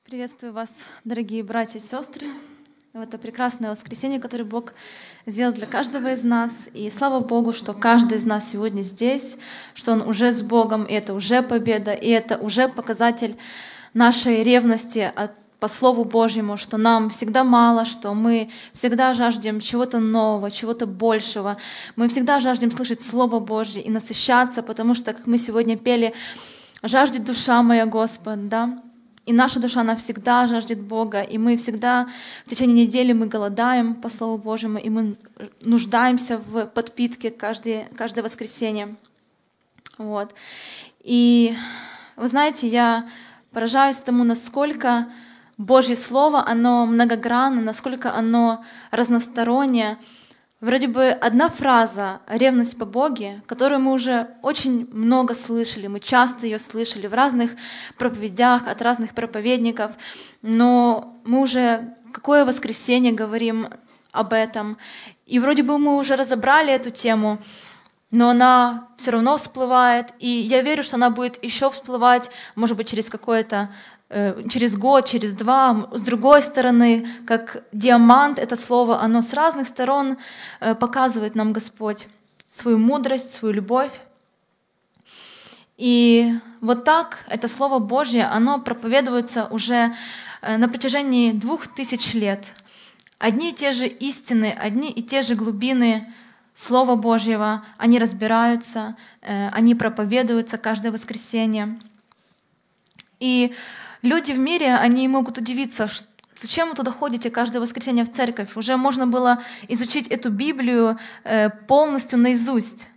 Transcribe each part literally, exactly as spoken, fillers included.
Приветствую вас, дорогие братья и сестры, в это прекрасное воскресенье, которое Бог сделал для каждого из нас. И слава Богу, что каждый из нас сегодня здесь, что Он уже с Богом, и это уже победа, и это уже показатель нашей ревности от по Слову Божьему, что нам всегда мало, что мы всегда жаждем чего-то нового, чего-то большего. Мы всегда жаждем слышать Слово Божье и насыщаться, потому что, как мы сегодня пели, «Жаждет душа моя Господь», да? И наша душа, она всегда жаждет Бога, и мы всегда в течение недели мы голодаем по Слову Божьему, и мы нуждаемся в подпитке каждое, каждое воскресенье. Вот. И вы знаете, я поражаюсь тому, насколько Божье Слово, оно многогранно, насколько оно разностороннее. Вроде бы одна фраза «ревность по Боге», которую мы уже очень много слышали, мы часто ее слышали в разных проповедях, от разных проповедников, но мы уже какое воскресенье говорим об этом. И вроде бы мы уже разобрали эту тему, но она все равно всплывает, и я верю, что она будет еще всплывать, может быть, через какое-то через год, через два. С другой стороны, как диамант, это слово, оно с разных сторон показывает нам Господь свою мудрость, свою любовь. И вот так это Слово Божье, оно проповедуется уже на протяжении двух тысяч лет. Одни и те же истины, одни и те же глубины Слова Божьего, они разбираются, они проповедуются каждое воскресенье. И люди в мире, они могут удивиться, зачем вы туда ходите каждое воскресенье в церковь. Уже можно было изучить эту Библию полностью наизусть.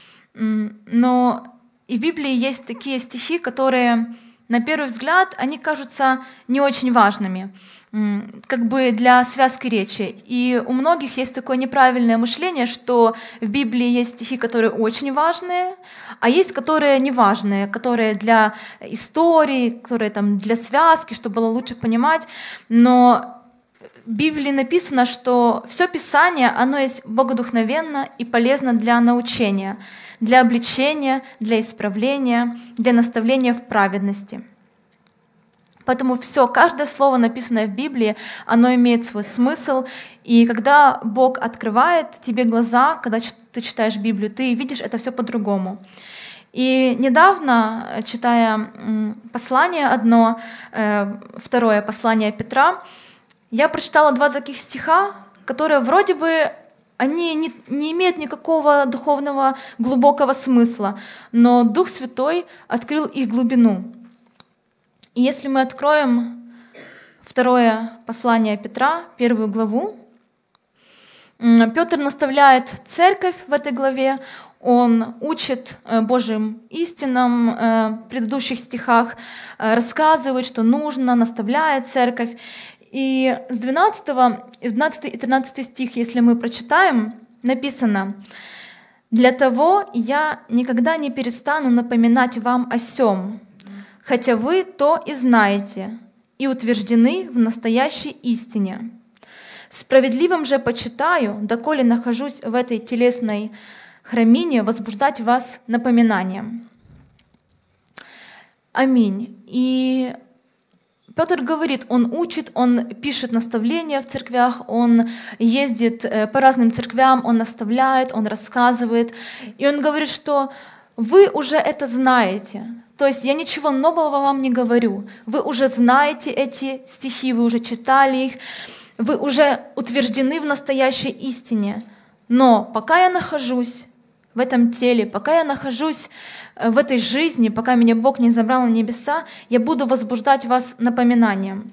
Но и в Библии есть такие стихи, которые, на первый взгляд, они кажутся не очень важными, как бы для связки речи. И у многих есть такое неправильное мышление, что в Библии есть стихи, которые очень важные, а есть, которые не важные, которые для истории, которые там для связки, чтобы было лучше понимать. Но в Библии написано, что все Писание, оно есть богодухновенно и полезно для научения, для обличения, для исправления, для наставления в праведности. Поэтому все, каждое слово, написанное в Библии, оно имеет свой смысл. И когда Бог открывает тебе глаза, когда ты читаешь Библию, ты видишь это все по-другому. И недавно, читая послание одно, второе послание Петра, я прочитала два таких стиха, которые вроде бы они не, не имеют никакого духовного глубокого смысла, но Дух Святой открыл их глубину. И если мы откроем второе послание Петра, первую главу, Петр наставляет церковь в этой главе, он учит Божьим истинам в предыдущих стихах, рассказывает, что нужно, наставляет церковь. И с двенадцатого, двенадцатый и тринадцатый стих, если мы прочитаем, написано: «Для того я никогда не перестану напоминать вам о сем, хотя вы то и знаете, и утверждены в настоящей истине. Справедливым же почитаю, доколе нахожусь в этой телесной храмине, возбуждать вас напоминанием». Аминь. И Петр говорит, он учит, он пишет наставления в церквях, он ездит по разным церквям, он наставляет, он рассказывает. И он говорит, что вы уже это знаете. То есть я ничего нового вам не говорю. Вы уже знаете эти стихи, вы уже читали их, вы уже утверждены в настоящей истине. Но пока я нахожусь в этом теле, пока я нахожусь в этой жизни, пока меня Бог не забрал на небеса, я буду возбуждать вас напоминанием.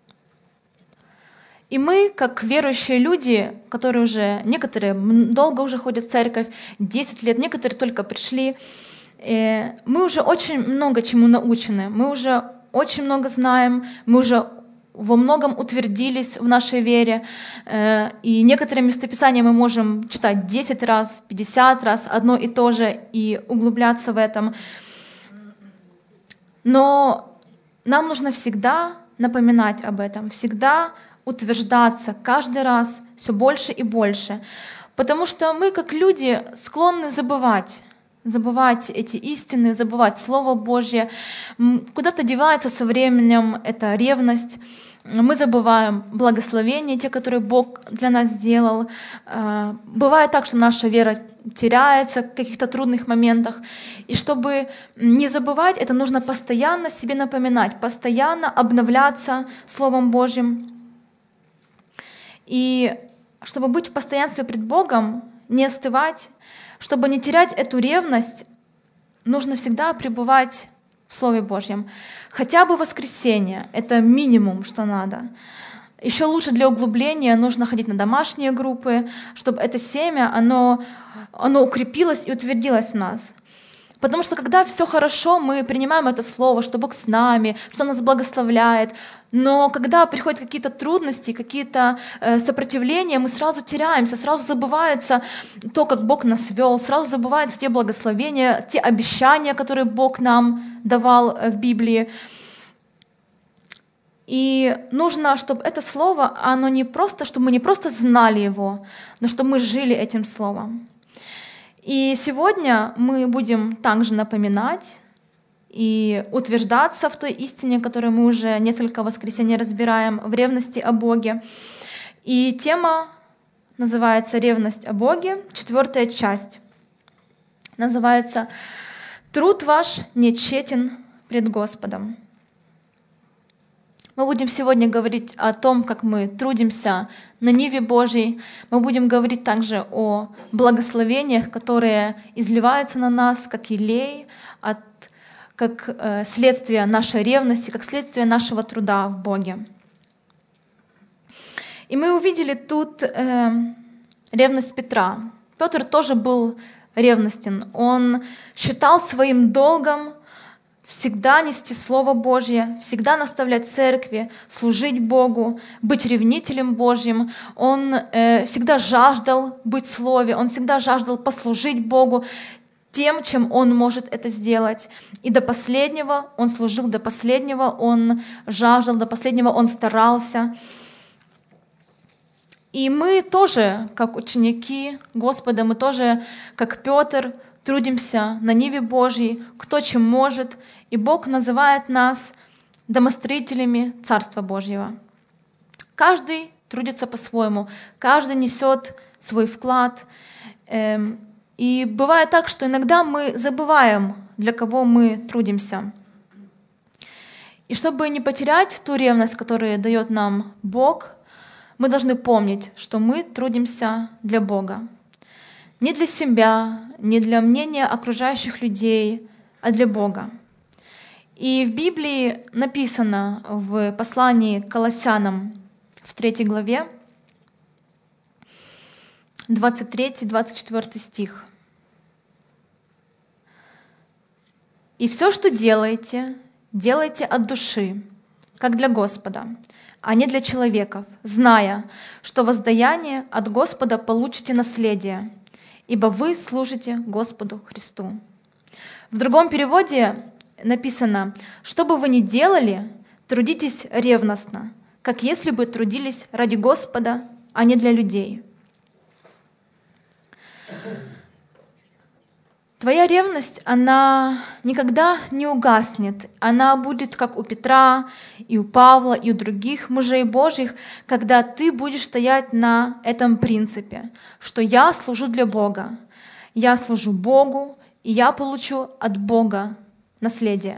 И мы, как верующие люди, которые уже, некоторые долго уже ходят в церковь, десять лет, некоторые только пришли, мы уже очень много чему научены, мы уже очень много знаем, мы уже во многом утвердились в нашей вере, и некоторые местописания мы можем читать десять раз, пятьдесят раз, одно и то же, и углубляться в этом. Но нам нужно всегда напоминать об этом, всегда утверждаться, каждый раз все больше и больше, потому что мы, как люди, склонны забывать. забывать эти истины, забывать Слово Божье. М, Куда-то девается со временем эта ревность. Мы забываем благословения, те, которые Бог для нас сделал. Э, Бывает так, что наша вера теряется в каких-то трудных моментах. И чтобы не забывать, это нужно постоянно себе напоминать, постоянно обновляться Словом Божьим. И чтобы быть в постоянстве пред Богом, не остывать, чтобы не терять эту ревность, нужно всегда пребывать в Слове Божьем. Хотя бы воскресенье — это минимум, что надо. Еще лучше для углубления нужно ходить на домашние группы, чтобы это семя, оно, оно укрепилось и утвердилось в нас. Потому что когда все хорошо, мы принимаем это слово, что Бог с нами, что Он нас благословляет. Но когда приходят какие-то трудности, какие-то э, сопротивления, мы сразу теряемся, сразу забывается то, как Бог нас вел, сразу забываются те благословения, те обещания, которые Бог нам давал в Библии. И нужно, чтобы это слово, оно не просто, чтобы мы не просто знали его, но чтобы мы жили этим словом. И сегодня мы будем также напоминать и утверждаться в той истине, которую мы уже несколько воскресений разбираем, в ревности о Боге. И тема называется «Ревность о Боге», четвертая часть. Называется «Труд ваш не тщетен пред Господом». Мы будем сегодня говорить о том, как мы трудимся на ниве Божьей. Мы будем говорить также о благословениях, которые изливаются на нас, как елей, от, как э, следствие нашей ревности, как следствие нашего труда в Боге. И мы увидели тут э, ревность Петра. Петр тоже был ревностен. Он считал своим долгом всегда нести Слово Божье, всегда наставлять церкви, служить Богу, быть ревнителем Божьим. Он э, всегда жаждал быть в Слове, он всегда жаждал послужить Богу тем, чем он может это сделать. И до последнего он служил, до последнего он жаждал, до последнего он старался. И мы тоже, как ученики Господа, мы тоже, как Петр, трудимся на ниве Божьей, кто чем может, и Бог называет нас домостроителями Царства Божьего. Каждый трудится по-своему, каждый несет свой вклад. И бывает так, что иногда мы забываем, для кого мы трудимся. И чтобы не потерять ту ревность, которую дает нам Бог, мы должны помнить, что мы трудимся для Бога. Не для себя, не для мнения окружающих людей, а для Бога. И в Библии написано в послании к Колоссянам в третьей главе, двадцать третий — двадцать четвёртый стих. «И все, что делаете, делайте от души, как для Господа, а не для человеков, зная, что воздаяние от Господа получите наследие, ибо вы служите Господу Христу». В другом переводе написано: «Что бы вы ни делали, трудитесь ревностно, как если бы трудились ради Господа, а не для людей». Твоя ревность, она никогда не угаснет. Она будет, как у Петра, и у Павла, и у других мужей Божьих, когда ты будешь стоять на этом принципе, что я служу для Бога, я служу Богу, и я получу от Бога наследие.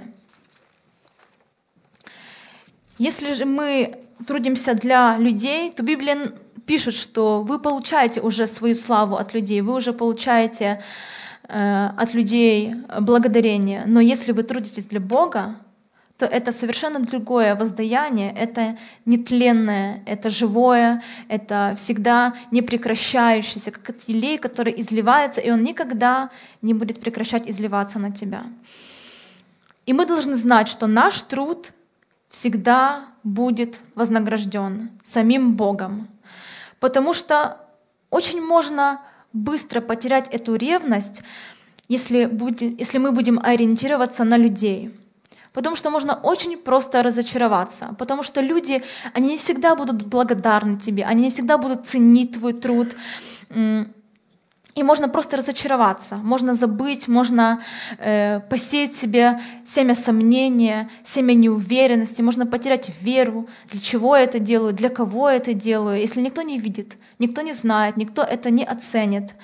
Если же мы трудимся для людей, то Библия пишет, что вы получаете уже свою славу от людей, вы уже получаете э, от людей благодарение. Но если вы трудитесь для Бога, то это совершенно другое воздаяние, это нетленное, это живое, это всегда непрекращающееся, как елей, который изливается, и он никогда не будет прекращать изливаться на тебя. И мы должны знать, что наш труд всегда будет вознагражден самим Богом. Потому что очень можно быстро потерять эту ревность, если, будет, если мы будем ориентироваться на людей. Потому что можно очень просто разочароваться. Потому что люди, они не всегда будут благодарны тебе, они не всегда будут ценить твой труд. И можно просто разочароваться, можно забыть, можно э, посеять себе семя сомнения, семя неуверенности, можно потерять веру, для чего я это делаю, для кого я это делаю, если никто не видит, никто не знает, никто это не оценит.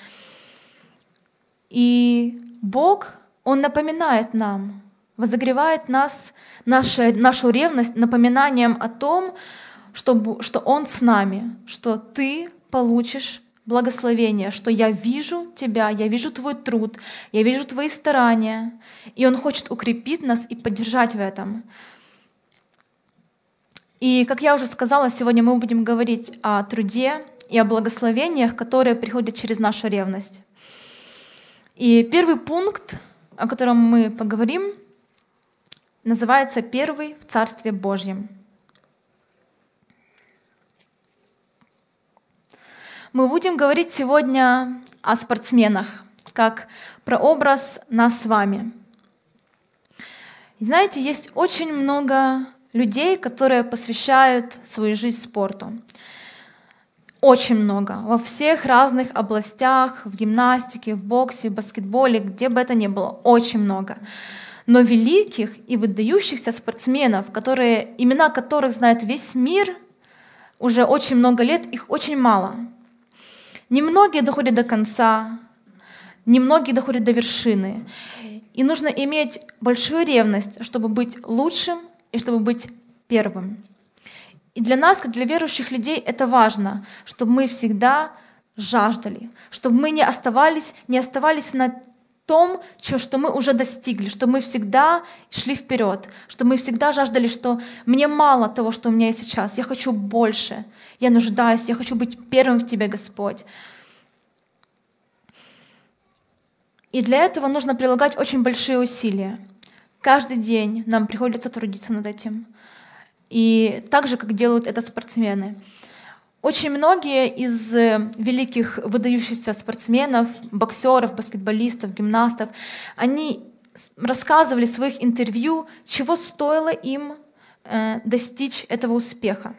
И Бог, Он напоминает нам, возогревает нас, нашу, нашу ревность напоминанием о том, что, что Он с нами, что ты получишь благословение, что я вижу тебя, я вижу твой труд, я вижу твои старания, и Он хочет укрепить нас и поддержать в этом. И, как я уже сказала, сегодня мы будем говорить о труде и о благословениях, которые приходят через нашу ревность. И первый пункт, о котором мы поговорим, называется «Первый в Царстве Божьем». Мы будем говорить сегодня о спортсменах, как прообраз нас с вами. И знаете, есть очень много людей, которые посвящают свою жизнь спорту. Очень много. Во всех разных областях, в гимнастике, в боксе, в баскетболе, где бы это ни было. Очень много. Но великих и выдающихся спортсменов, которые, имена которых знает весь мир, уже очень много лет, их очень мало. Немногие доходят до конца, немногие доходят до вершины. И нужно иметь большую ревность, чтобы быть лучшим и чтобы быть первым. И для нас, как для верующих людей, это важно, чтобы мы всегда жаждали, чтобы мы не оставались, не оставались на том, что мы уже достигли, чтобы мы всегда шли вперед, чтобы мы всегда жаждали, что мне мало того, что у меня есть сейчас, я хочу больше, я нуждаюсь, я хочу быть первым в Тебе, Господь. И для этого нужно прилагать очень большие усилия. Каждый день нам приходится трудиться над этим. И так же, как делают это спортсмены. Очень многие из великих выдающихся спортсменов, боксеров, баскетболистов, гимнастов, они рассказывали в своих интервью, чего стоило им э, достичь этого успеха.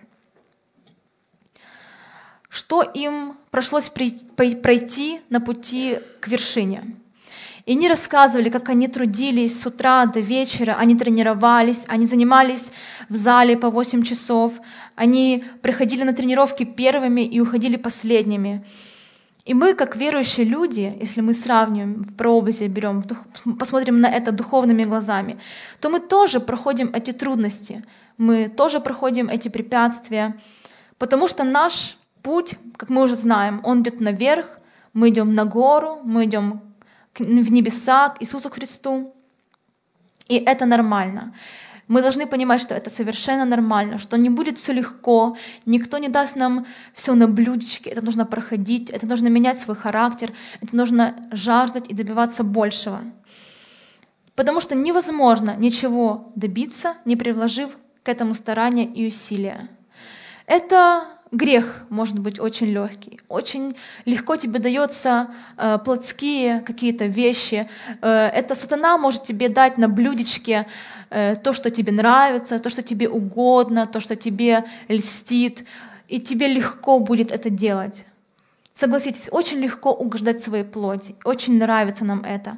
Что им пришлось пройти на пути к вершине. И они рассказывали, как они трудились с утра до вечера, они тренировались, они занимались в зале по восемь часов, они приходили на тренировки первыми и уходили последними. И мы, как верующие люди, если мы сравниваем, в прообразе берем, посмотрим на это духовными глазами, то мы тоже проходим эти трудности, мы тоже проходим эти препятствия, потому что наш путь, как мы уже знаем, он идет наверх, мы идем на гору, мы идем в небеса к Иисусу Христу. И это нормально. Мы должны понимать, что это совершенно нормально, что не будет все легко, никто не даст нам все на блюдечке, это нужно проходить, это нужно менять свой характер, это нужно жаждать и добиваться большего. Потому что невозможно ничего добиться, не приложив к этому старания и усилия. Это грех может быть очень легкий, очень легко тебе дается э, плотские какие-то вещи. Э, это сатана может тебе дать на блюдечке э, то, что тебе нравится, то, что тебе угодно, то, что тебе льстит, и тебе легко будет это делать. Согласитесь, очень легко угождать своей плоти, очень нравится нам это.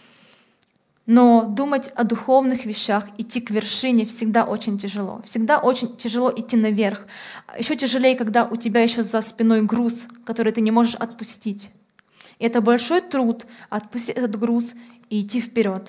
Но думать о духовных вещах, идти к вершине всегда очень тяжело. Всегда очень тяжело идти наверх. Еще тяжелее, когда у тебя еще за спиной груз, который ты не можешь отпустить. И это большой труд отпустить этот груз и идти вперед.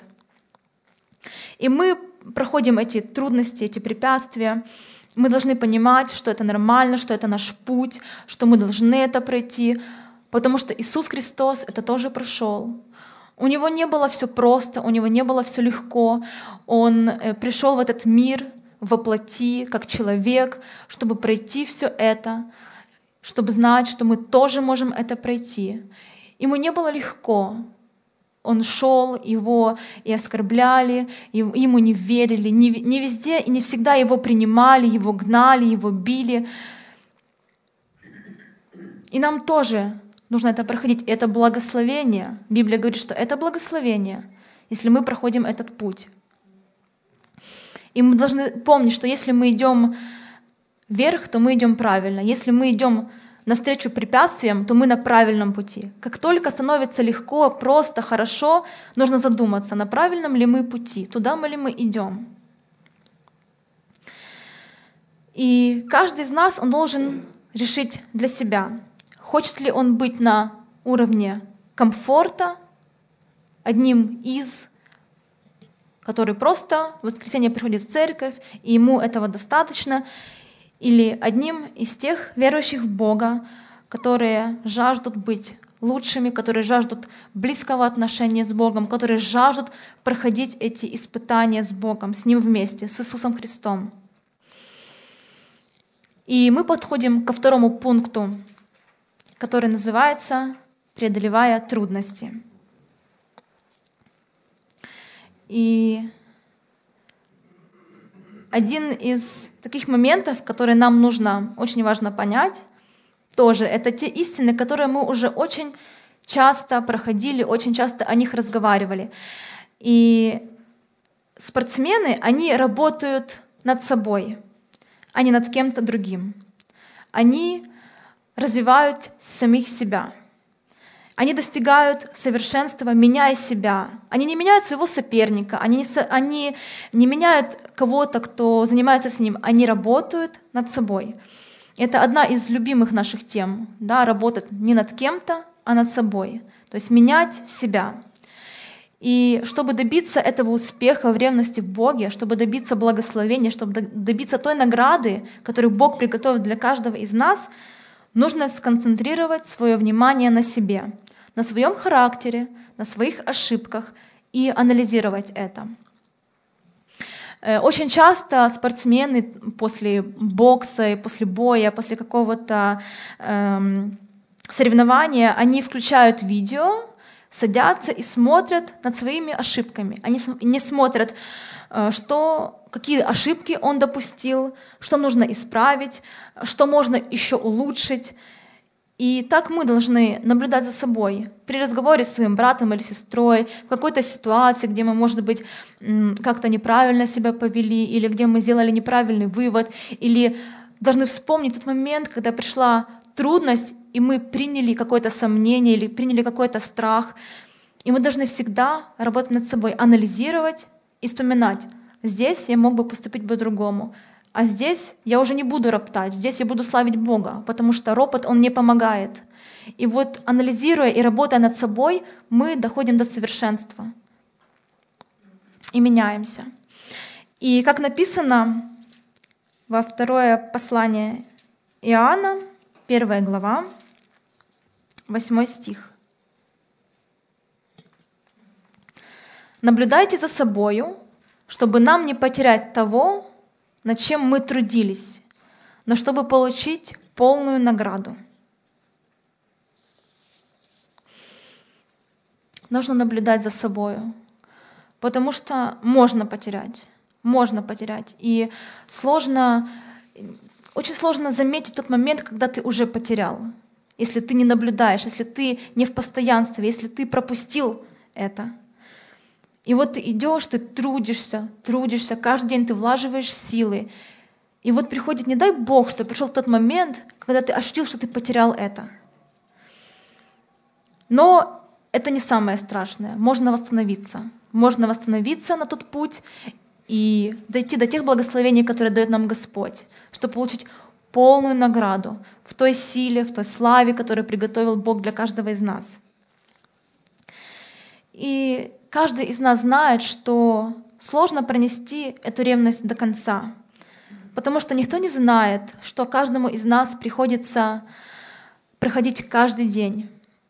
И мы проходим эти трудности, эти препятствия. Мы должны понимать, что это нормально, что это наш путь, что мы должны это пройти, потому что Иисус Христос это тоже прошел. У него не было все просто, у него не было все легко. Он пришел в этот мир во плоти, как человек, чтобы пройти все это, чтобы знать, что мы тоже можем это пройти. Ему не было легко. Он шел, его и оскорбляли, ему не верили, не везде и не всегда его принимали, его гнали, его били. И нам тоже нужно это проходить. Это благословение. Библия говорит, что это благословение, если мы проходим этот путь. И мы должны помнить, что если мы идем вверх, то мы идем правильно. Если мы идем навстречу препятствиям, то мы на правильном пути. Как только становится легко, просто, хорошо, нужно задуматься, на правильном ли мы пути, туда мы ли мы идем. И каждый из нас, он должен решить для себя, хочет ли он быть на уровне комфорта, одним из, который просто в воскресенье приходит в церковь, и ему этого достаточно, или одним из тех верующих в Бога, которые жаждут быть лучшими, которые жаждут близкого отношения с Богом, которые жаждут проходить эти испытания с Богом, с Ним вместе, с Иисусом Христом. И мы подходим ко второму пункту, который называется «Преодолевая трудности». И один из таких моментов, которые нам нужно, очень важно понять, тоже это те истины, которые мы уже очень часто проходили, очень часто о них разговаривали. И спортсмены, они работают над собой, а не над кем-то другим. Они развивают самих себя. Они достигают совершенства, меняя себя. Они не меняют своего соперника, они не, со, они не меняют кого-то, кто занимается с ним. Они работают над собой. Это одна из любимых наших тем. Да, работать не над кем-то, а над собой. То есть менять себя. И чтобы добиться этого успеха в ревности в Боге, чтобы добиться благословения, чтобы добиться той награды, которую Бог приготовил для каждого из нас, нужно сконцентрировать свое внимание на себе, на своем характере, на своих ошибках и анализировать это. Очень часто спортсмены после бокса, после боя, после какого-то эм, соревнования, они включают видео, садятся и смотрят над своими ошибками. Они не смотрят, что, какие ошибки он допустил, что нужно исправить, что можно еще улучшить. И так мы должны наблюдать за собой при разговоре с своим братом или сестрой, в какой-то ситуации, где мы, может быть, как-то неправильно себя повели, или где мы сделали неправильный вывод, или должны вспомнить тот момент, когда пришла трудность, и мы приняли какое-то сомнение или приняли какой-то страх. И мы должны всегда работать над собой, анализировать и вспоминать. Здесь я мог бы поступить по-другому. А здесь я уже не буду роптать, здесь я буду славить Бога, потому что ропот, он не помогает. И вот анализируя и работая над собой, мы доходим до совершенства и меняемся. И как написано во второе послание Иоанна, первая глава, восьмой стих. «Наблюдайте за собою, чтобы нам не потерять того, над чем мы трудились, но чтобы получить полную награду». Нужно наблюдать за собою, потому что можно потерять, можно потерять. И сложно, очень сложно заметить тот момент, когда ты уже потерял, если ты не наблюдаешь, если ты не в постоянстве, если ты пропустил это. И вот ты идешь, ты трудишься, трудишься, каждый день ты влаживаешь силы. И вот приходит, не дай Бог, что пришел тот момент, когда ты ощутил, что ты потерял это. Но это не самое страшное. Можно восстановиться. Можно восстановиться на тот путь и дойти до тех благословений, которые дает нам Господь, чтобы получить полную награду в той силе, в той славе, которую приготовил Бог для каждого из нас. И каждый из нас знает, что сложно пронести эту ревность до конца, потому что никто не знает, что каждому из нас приходится проходить каждый день.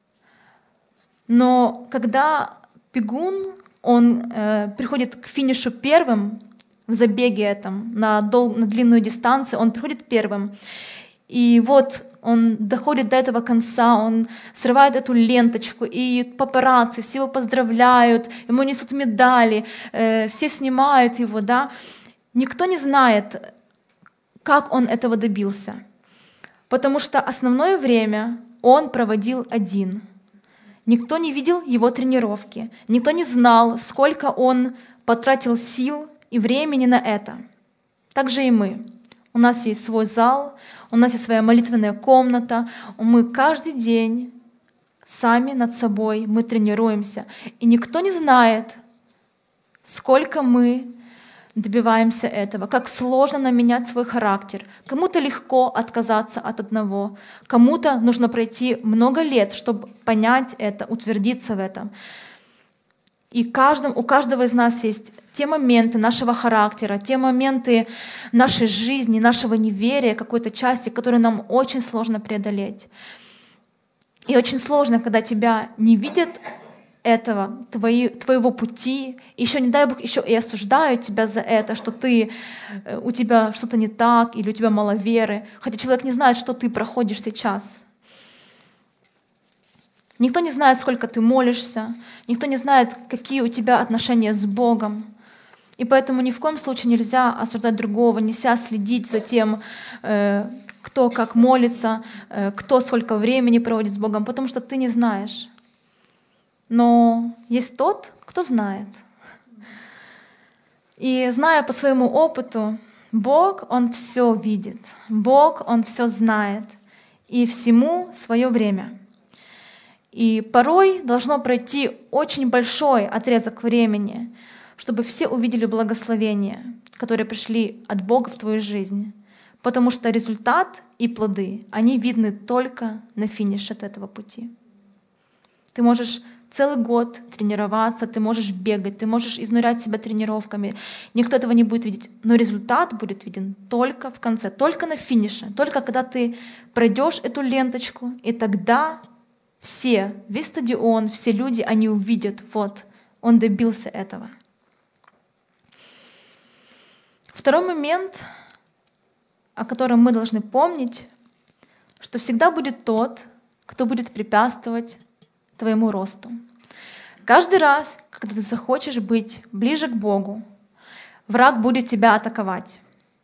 Но когда бегун, он э, приходит к финишу первым в забеге этом, на, дол- на длинную дистанцию, он приходит первым. И вот он доходит до этого конца, он срывает эту ленточку, и папарацци, все его поздравляют, ему несут медали, э, все снимают его, да. Никто не знает, как он этого добился, потому что основное время он проводил один. Никто не видел его тренировки, никто не знал, сколько он потратил сил и времени на это. Так же и мы. у нас есть свой зал, у нас есть своя молитвенная комната. Мы каждый день сами над собой, мы тренируемся. И никто не знает, сколько мы добиваемся этого, как сложно нам менять свой характер. Кому-то легко отказаться от одного, кому-то нужно пройти много лет, чтобы понять это, утвердиться в этом. И каждым, у каждого из нас есть те моменты нашего характера, те моменты нашей жизни, нашего неверия, какой-то части, которые нам очень сложно преодолеть. И очень сложно, когда тебя не видят этого, твои, твоего пути, еще, не дай Бог, еще и осуждают тебя за это, что ты, у тебя что-то не так, или у тебя мало веры, хотя человек не знает, что ты проходишь сейчас. Никто не знает, сколько ты молишься, никто не знает, какие у тебя отношения с Богом. И поэтому ни в коем случае нельзя осуждать другого, нельзя следить за тем, кто как молится, кто сколько времени проводит с Богом, потому что ты не знаешь. Но есть тот, кто знает. И зная по своему опыту, Бог, Он все видит, Бог, Он все знает, и всему свое время. И порой должно пройти очень большой отрезок времени, чтобы все увидели благословения, которые пришли от Бога в твою жизнь. Потому что результат и плоды, они видны только на финише от этого пути. Ты можешь целый год тренироваться, ты можешь бегать, ты можешь изнурять себя тренировками. Никто этого не будет видеть. Но результат будет виден только в конце, только на финише, только когда ты пройдешь эту ленточку, и тогда все, весь стадион, все люди, они увидят, вот, он добился этого. Второй момент, о котором мы должны помнить, что всегда будет тот, кто будет препятствовать твоему росту. Каждый раз, когда ты захочешь быть ближе к Богу, враг будет тебя атаковать.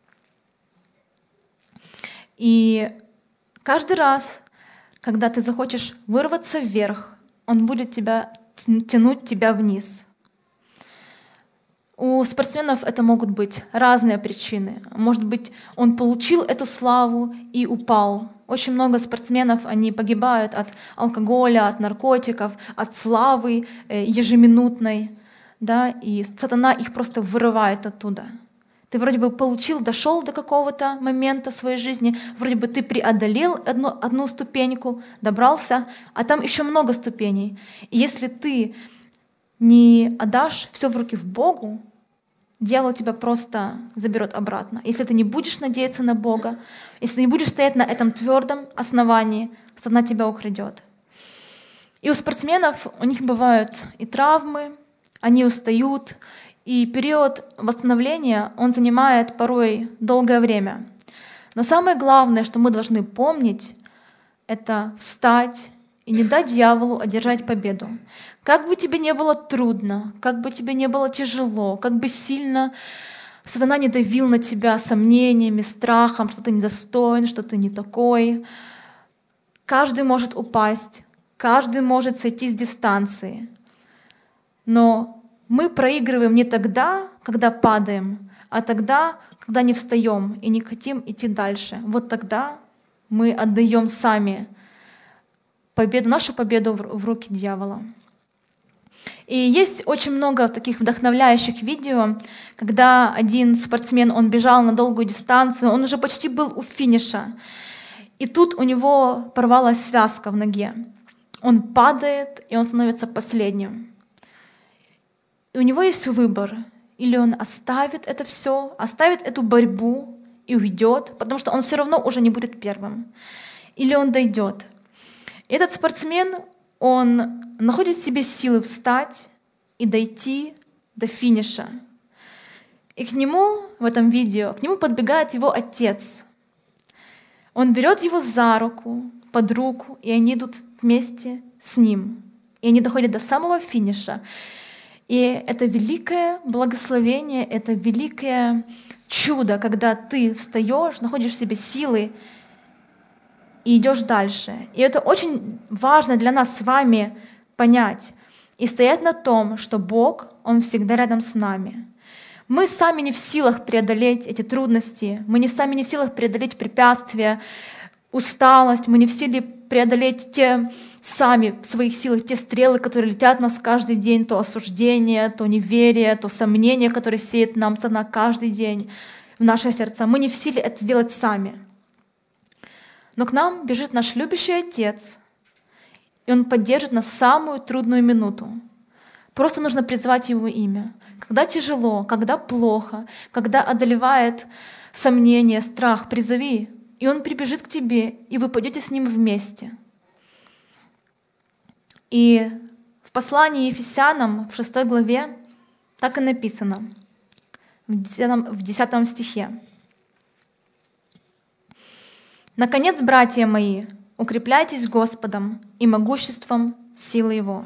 И каждый раз, когда ты захочешь вырваться вверх, он будет тебя, тянуть тебя вниз. У спортсменов это могут быть разные причины. Может быть, он получил эту славу и упал. Очень много спортсменов, они погибают от алкоголя, от наркотиков, от славы ежеминутной, да, и сатана их просто вырывает оттуда. Ты вроде бы получил, дошел до какого-то момента в своей жизни, вроде бы ты преодолел одну, одну ступеньку, добрался, а там еще много ступеней. И если ты не отдашь все в руки в Богу, дьявол тебя просто заберет обратно. Если ты не будешь надеяться на Бога, если ты не будешь стоять на этом твердом основании, сатана тебя украдет. И у спортсменов, у них бывают и травмы, они устают, и период восстановления, он занимает порой долгое время. Но самое главное, что мы должны помнить, это встать и не дать дьяволу одержать победу. Как бы тебе не было трудно, как бы тебе не было тяжело, как бы сильно сатана не давил на тебя сомнениями, страхом, что ты недостоин, что ты не такой. Каждый может упасть, каждый может сойти с дистанции. Но мы проигрываем не тогда, когда падаем, а тогда, когда не встаем и не хотим идти дальше. Вот тогда мы отдаем сами победу, нашу победу в руки дьявола. И есть очень много таких вдохновляющих видео, когда один спортсмен, он бежал на долгую дистанцию, он уже почти был у финиша. И тут у него порвалась связка в ноге. Он падает, и он становится последним. И у него есть выбор. Или он оставит это все, оставит эту борьбу и уйдет, потому что он все равно уже не будет первым. Или он дойдет. И этот спортсмен, он находит в себе силы встать и дойти до финиша. И к нему в этом видео, к нему подбегает его отец. Он берет его за руку, под руку, и они идут вместе с ним. И они доходят до самого финиша. И это великое благословение, это великое чудо, когда ты встаешь, находишь в себе силы и идешь дальше. И это очень важно для нас с вами понять и стоять на том, что Бог, Он всегда рядом с нами. Мы сами не в силах преодолеть эти трудности, мы не сами не в силах преодолеть препятствия, усталость, мы не в силе преодолеть те сами в своих силах, те стрелы, которые летят в нас каждый день, то осуждение, то неверие, то сомнение, которое сеет нам сатана каждый день в наши сердца. Мы не в силе это сделать сами. Но к нам бежит наш любящий Отец, и Он поддержит нас в самую трудную минуту. Просто нужно призвать Его имя. Когда тяжело, когда плохо, когда одолевает сомнение, страх, призови, и Он прибежит к тебе, и вы пойдете с Ним вместе. И в послании Ефесянам, в шестой главе, так и написано, в десятом стихе. «Наконец, братья мои, укрепляйтесь Господом и могуществом силы Его».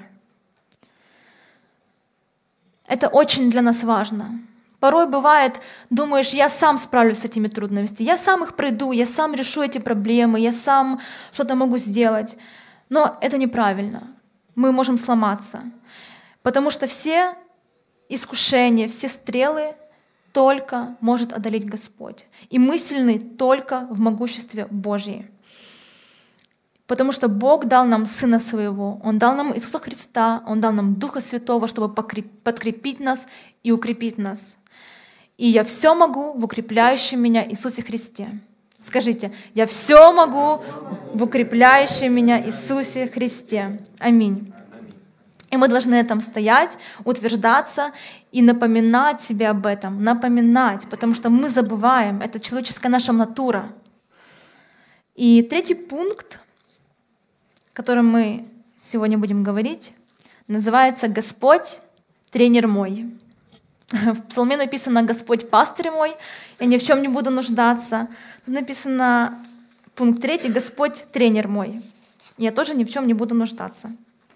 Это очень для нас важно. Порой бывает, думаешь, я сам справлюсь с этими трудностями, я сам их пройду, я сам решу эти проблемы, я сам что-то могу сделать. Но это неправильно. Мы можем сломаться. Потому что все искушения, все стрелы только может одолеть Господь. И мы сильны только в могуществе Божьем. Потому что Бог дал нам Сына Своего, Он дал нам Иисуса Христа, Он дал нам Духа Святого, чтобы подкрепить нас и укрепить нас. И я все могу в укрепляющем меня Иисусе Христе. Скажите, я все могу в укрепляющем меня Иисусе Христе. Аминь. И мы должны на этом стоять, утверждаться и напоминать себе об этом, напоминать, потому что мы забываем, это человеческая наша натура. И третий пункт, о котором мы сегодня будем говорить, называется «Господь, тренер мой». В Псалме написано «Господь, пастырь мой, я ни в чем не буду нуждаться». Тут написано пункт третий «Господь, тренер мой, я тоже ни в чем не буду нуждаться».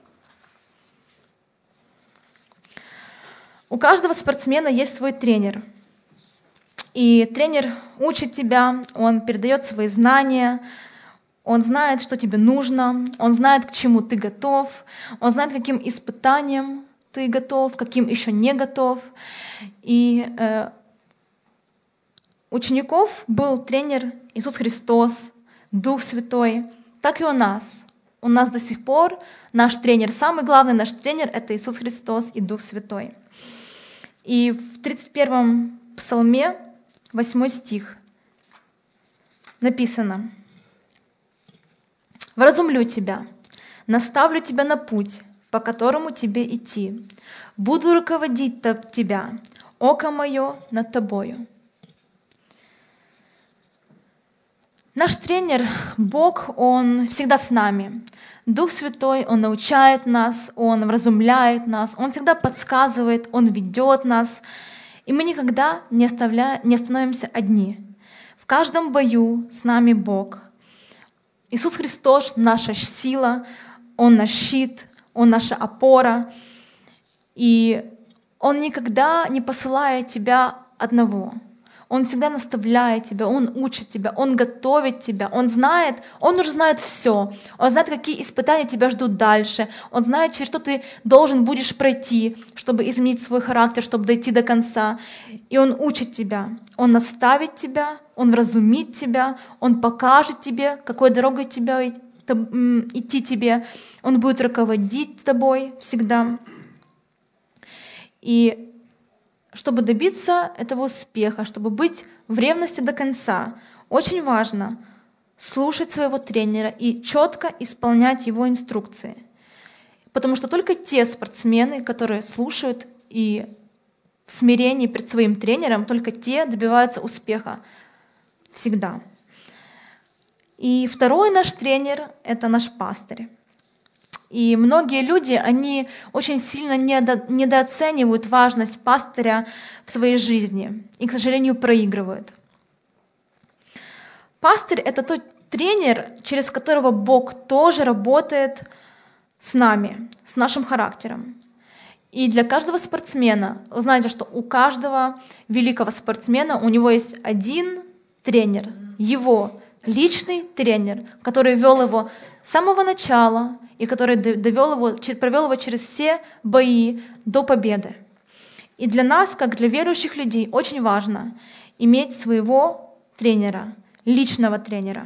У каждого спортсмена есть свой тренер. И тренер учит тебя, он передает свои знания, он знает, что тебе нужно, он знает, к чему ты готов, он знает, каким испытаниям ты готов, каким еще не готов. И э, учеников был тренер Иисус Христос, Дух Святой, так и у нас. У нас до сих пор наш тренер, самый главный наш тренер — это Иисус Христос и Дух Святой. И в тридцать первом псалме, восьмой стих, написано: «Вразумлю тебя, наставлю тебя на путь, по которому тебе идти. Буду руководить тебя, око мое над тобою». Наш тренер, Бог, Он всегда с нами. Дух Святой, Он научает нас, Он вразумляет нас, Он всегда подсказывает, Он ведет нас. И мы никогда не, оставля... не становимся одни. В каждом бою с нами Бог. Иисус Христос — наша сила, Он наш щит, Он наша опора. И Он никогда не посылает тебя одного. Он всегда наставляет тебя, Он учит тебя, Он готовит тебя, Он знает, Он уже знает все. Он знает, какие испытания тебя ждут дальше. Он знает, через что ты должен будешь пройти, чтобы изменить свой характер, чтобы дойти до конца. И Он учит тебя, Он наставит тебя, Он вразумит тебя, Он покажет тебе, какой дорогой тебя идти тебе. Он будет руководить тобой всегда. И чтобы добиться этого успеха, чтобы быть в ревности до конца, очень важно слушать своего тренера и четко исполнять его инструкции. Потому что только те спортсмены, которые слушают и в смирении перед своим тренером, только те добиваются успеха всегда. И второй наш тренер — это наш пастырь. И многие люди, они очень сильно недо, недооценивают важность пастыря в своей жизни и, к сожалению, проигрывают. Пастырь — это тот тренер, через которого Бог тоже работает с нами, с нашим характером. И для каждого спортсмена, вы знаете, что у каждого великого спортсмена у него есть один тренер, его личный тренер, который вел его с самого начала и который довел его, провел его через все бои до победы. И для нас, как для верующих людей, очень важно иметь своего тренера, личного тренера.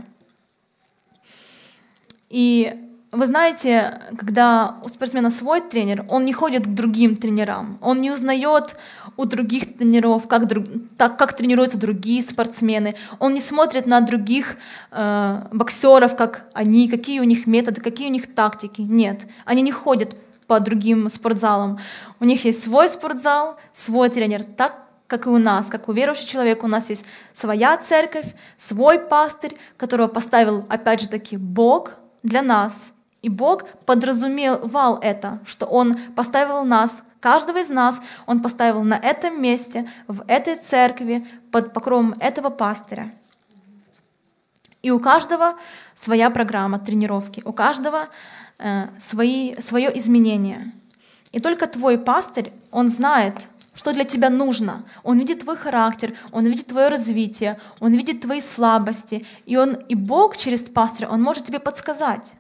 И вы знаете, когда у спортсмена свой тренер, он не ходит к другим тренерам, он не узнает у других тренеров, как, друг, так, как тренируются другие спортсмены, он не смотрит на других э, боксеров, как они, какие у них методы, какие у них тактики. Нет, они не ходят по другим спортзалам. У них есть свой спортзал, свой тренер, так как и у нас, как у верующего человека. У нас есть своя церковь, свой пастырь, которого поставил, опять же таки, Бог для нас. И Бог подразумевал это, что Он поставил нас, каждого из нас, Он поставил на этом месте, в этой церкви, под покровом этого пастыря. И у каждого своя программа тренировки, у каждого э, свои, свое изменение. И только твой пастырь, он знает, что для тебя нужно. Он видит твой характер, он видит твое развитие, он видит твои слабости. И, он, и Бог через пастыря, он может тебе подсказать.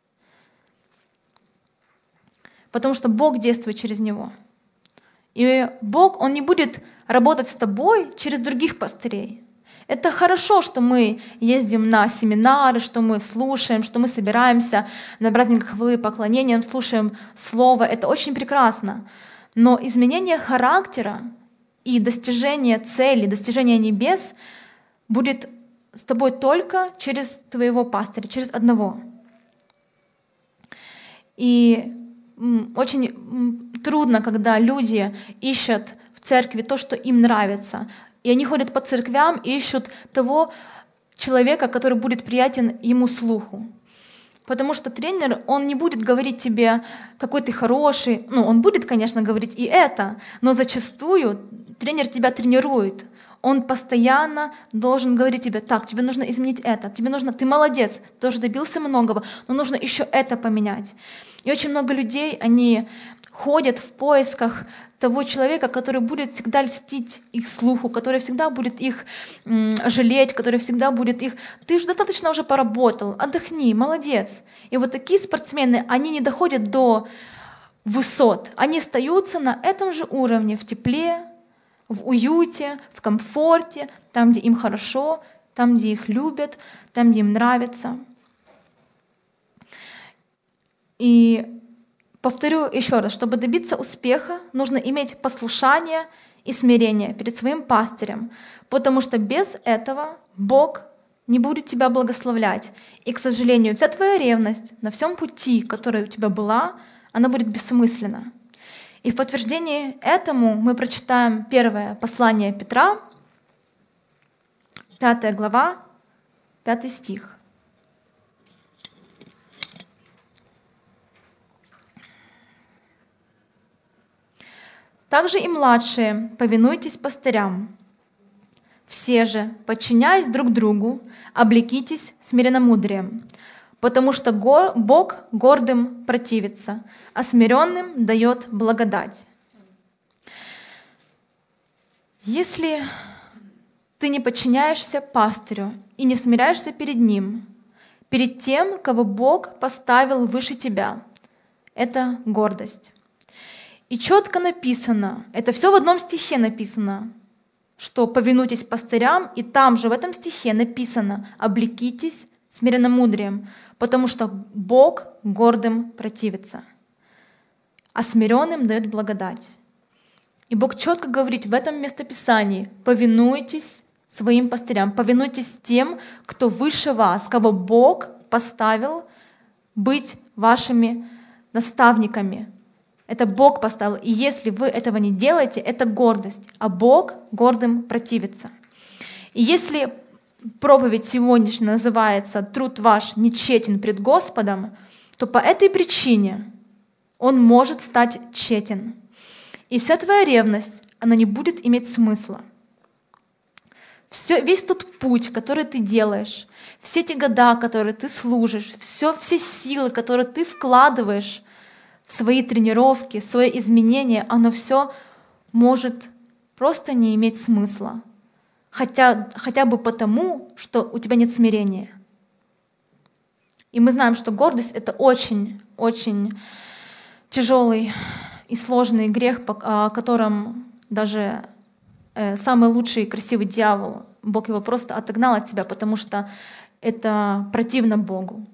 Потому что Бог действует через него. И Бог, Он не будет работать с тобой через других пастырей. Это хорошо, что мы ездим на семинары, что мы слушаем, что мы собираемся на праздниках хвалы и поклонения, слушаем Слово. Это очень прекрасно. Но изменение характера и достижение цели, достижение небес будет с тобой только через твоего пастыря, через одного. И очень трудно, когда люди ищут в церкви то, что им нравится. И они ходят по церквям и ищут того человека, который будет приятен ему слуху. Потому что тренер, он не будет говорить тебе, какой ты хороший. Ну, он будет, конечно, говорить и это, но зачастую тренер тебя тренирует. Он постоянно должен говорить тебе: так, тебе нужно изменить это, тебе нужно, ты молодец, ты уже добился многого, но нужно еще это поменять. И очень много людей, они ходят в поисках того человека, который будет всегда льстить их слуху, который всегда будет их м, жалеть, который всегда будет их... Ты же достаточно уже поработал, отдохни, молодец. И вот такие спортсмены, они не доходят до высот, они остаются на этом же уровне, в тепле, в уюте, в комфорте, там, где им хорошо, там, где их любят, там, где им нравится. И повторю еще раз, чтобы добиться успеха, нужно иметь послушание и смирение перед своим пастырем, потому что без этого Бог не будет тебя благословлять. И, к сожалению, вся твоя ревность на всем пути, которая у тебя была, она будет бессмысленна. И в подтверждении этому мы прочитаем первое послание Петра, пятая глава, пятый стих. Также и младшие, повинуйтесь пастырям. Все же, подчиняясь друг другу, облекитесь смиренномудрием, потому что Бог гордым противится, а смиренным дает благодать. Если ты не подчиняешься пастырю и не смиряешься перед ним, перед тем, кого Бог поставил выше тебя, это гордость. И четко написано, это все в одном стихе написано, что повинуйтесь пастырям, и там же в этом стихе написано: облекитесь смиренномудрием, потому что Бог гордым противится, а смиренным дает благодать. И Бог четко говорит в этом местописании: повинуйтесь своим пастырям, повинуйтесь тем, кто выше вас, кого Бог поставил быть вашими наставниками. Это Бог поставил. И если вы этого не делаете, это гордость, а Бог гордым противится. И если проповедь сегодняшняя называется «Труд ваш нечетен пред Господом», то по этой причине он может стать тщетен. И вся твоя ревность, она не будет иметь смысла. Все, весь тот путь, который ты делаешь, все те года, которые ты служишь, все, все силы, которые ты вкладываешь в свои тренировки, в свои изменения, оно все может просто не иметь смысла. Хотя, хотя бы потому, что у тебя нет смирения. И мы знаем, что гордость — это очень-очень тяжелый и сложный грех, о котором даже э, самый лучший и красивый дьявол, Бог его просто отогнал от тебя, потому что это противно Богу.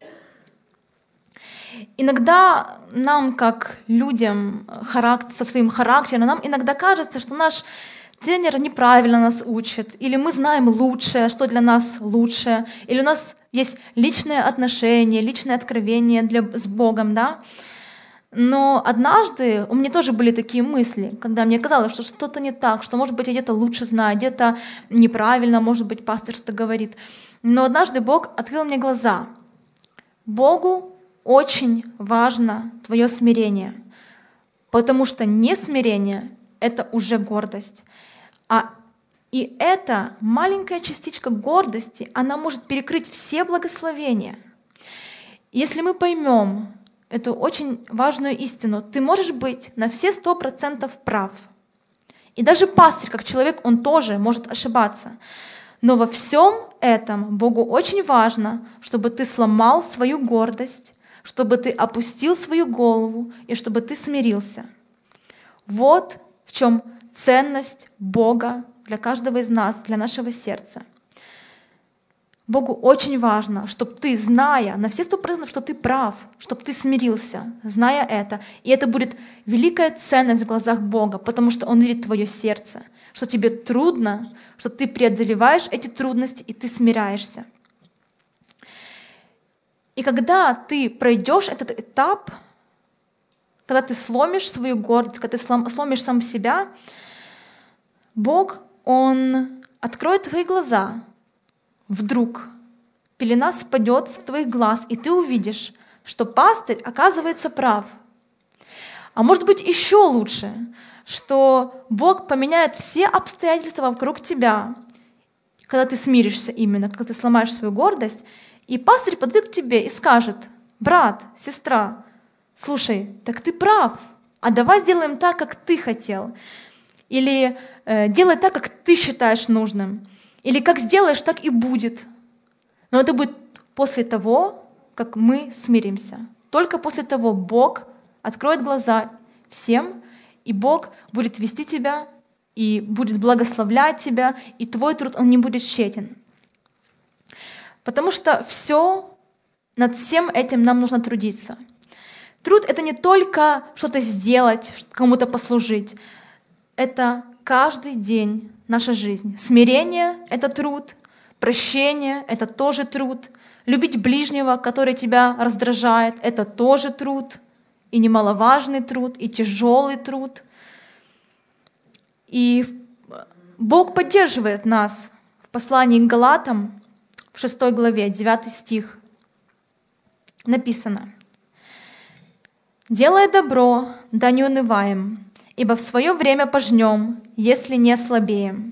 Иногда нам, как людям характер, со своим характером, нам иногда кажется, что наш тренер неправильно нас учит, или мы знаем лучшее, что для нас лучше, или у нас есть личные отношения, личное откровение для, с Богом, да? Но однажды у меня тоже были такие мысли, когда мне казалось, что что-то не так, что, может быть, я где-то лучше знаю, где-то неправильно, может быть, пастор что-то говорит. Но однажды Бог открыл мне глаза. Богу очень важно твое смирение, потому что несмирение — это уже гордость. А и эта маленькая частичка гордости, она может перекрыть все благословения. Если мы поймем эту очень важную истину, ты можешь быть на все сто процентов прав. И даже пастырь, как человек, он тоже может ошибаться. Но во всем этом Богу очень важно, чтобы ты сломал свою гордость, чтобы ты опустил свою голову и чтобы ты смирился. Вот в чем ценность Бога для каждого из нас, для нашего сердца. Богу очень важно, чтобы ты, зная на все сто процентов, что ты прав, чтобы ты смирился, зная это. И это будет великая ценность в глазах Бога, потому что Он видит твое сердце, что тебе трудно, что ты преодолеваешь эти трудности и ты смиряешься. И когда ты пройдешь этот этап, когда ты сломишь свою гордость, когда ты сломишь сам себя, Бог, Он откроет твои глаза. Вдруг пелена спадет с твоих глаз, и ты увидишь, что пастырь оказывается прав. А может быть еще лучше, что Бог поменяет все обстоятельства вокруг тебя, когда ты смиришься именно, когда ты сломаешь свою гордость, и пастырь подойдет к тебе и скажет: брат, сестра, слушай, так ты прав, а давай сделаем так, как ты хотел. Или э, делай так, как ты считаешь нужным. Или как сделаешь, так и будет. Но это будет после того, как мы смиримся. Только после того Бог откроет глаза всем, и Бог будет вести тебя, и будет благословлять тебя, и твой труд, он не будет тщетен. Потому что все, над всем этим нам нужно трудиться. Труд — это не только что-то сделать, кому-то послужить. Это каждый день наша жизнь. Смирение — это труд, прощение — это тоже труд, любить ближнего, который тебя раздражает — это тоже труд, и немаловажный труд, и тяжелый труд. И Бог поддерживает нас в послании к Галатам, в шестой главе, девятый стих. Написано: «Делая добро, да не унываем, ибо в свое время пожнем, если не ослабеем».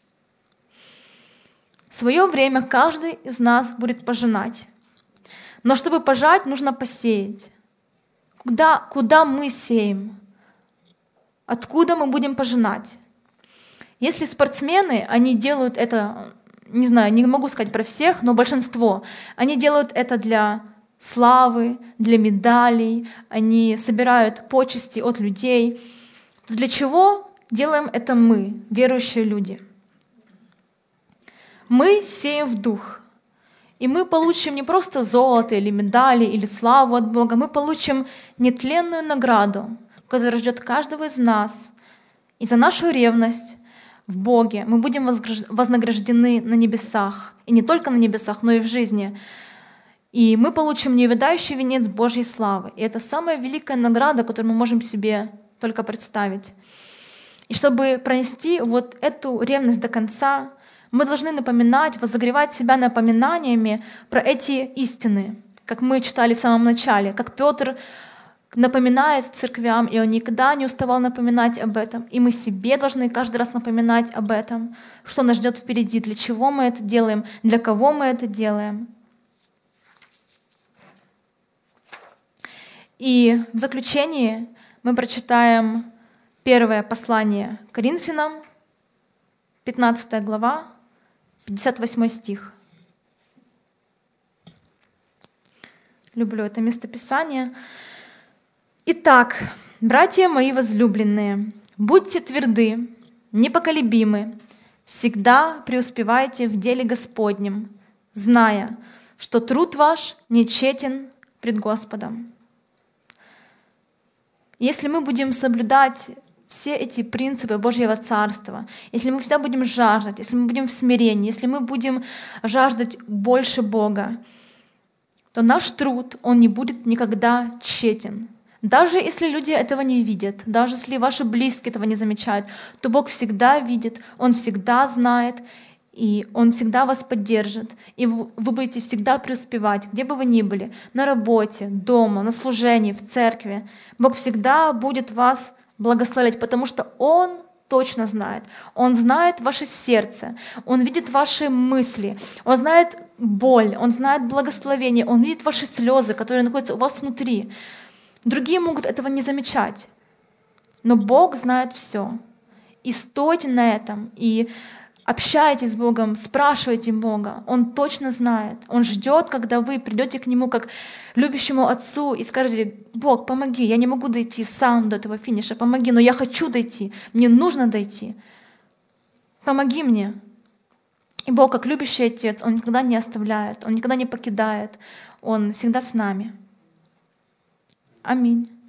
В свое время каждый из нас будет пожинать. Но чтобы пожать, нужно посеять. Куда, куда мы сеем? Откуда мы будем пожинать? Если спортсмены, они делают это, не знаю, не могу сказать про всех, но большинство, они делают это для славы, для медалей, они собирают почести от людей. Для чего делаем это мы, верующие люди? Мы сеем в дух, и мы получим не просто золото или медали или славу от Бога, мы получим нетленную награду, которая ждет каждого из нас. И за нашу ревность в Боге мы будем вознаграждены на небесах, и не только на небесах, но и в жизни. И мы получим неувядающий венец Божьей славы. И это самая великая награда, которую мы можем себе только представить. И чтобы пронести вот эту ревность до конца, мы должны напоминать, возогревать себя напоминаниями про эти истины, как мы читали в самом начале, как Петр напоминает церквям, и он никогда не уставал напоминать об этом. И мы себе должны каждый раз напоминать об этом, что нас ждет впереди, для чего мы это делаем, для кого мы это делаем. И в заключении мы прочитаем первое послание Коринфянам, пятнадцатая глава, пятьдесят восьмой стих. Люблю это местописание. «Итак, братья мои возлюбленные, Будьте тверды, непоколебимы, всегда преуспевайте в деле Господнем, зная, что труд ваш не тщетен пред Господом. Если мы будем соблюдать все эти принципы Божьего Царства, если мы всегда будем жаждать, если мы будем в смирении, если мы будем жаждать больше Бога, то наш труд, он не будет никогда тщетен. Даже если люди этого не видят, даже если ваши близкие этого не замечают, то Бог всегда видит, Он всегда знает, и Он всегда вас поддержит. И вы будете всегда преуспевать, где бы вы ни были, на работе, дома, на служении, в церкви. Бог всегда будет вас благословлять, потому что Он точно знает. Он знает ваше сердце, Он видит ваши мысли, Он знает боль, Он знает благословение, Он видит ваши слезы, которые находятся у вас внутри. Другие могут этого не замечать, но Бог знает все. И стойте на этом, и общайтесь с Богом, спрашивайте Бога. Он точно знает. Он ждет, когда вы придете к Нему как любящему Отцу и скажете: Бог, помоги, я не могу дойти сам до этого финиша, помоги, но я хочу дойти, мне нужно дойти. Помоги мне. И Бог, как любящий Отец, Он никогда не оставляет, Он никогда не покидает, Он всегда с нами. Аминь.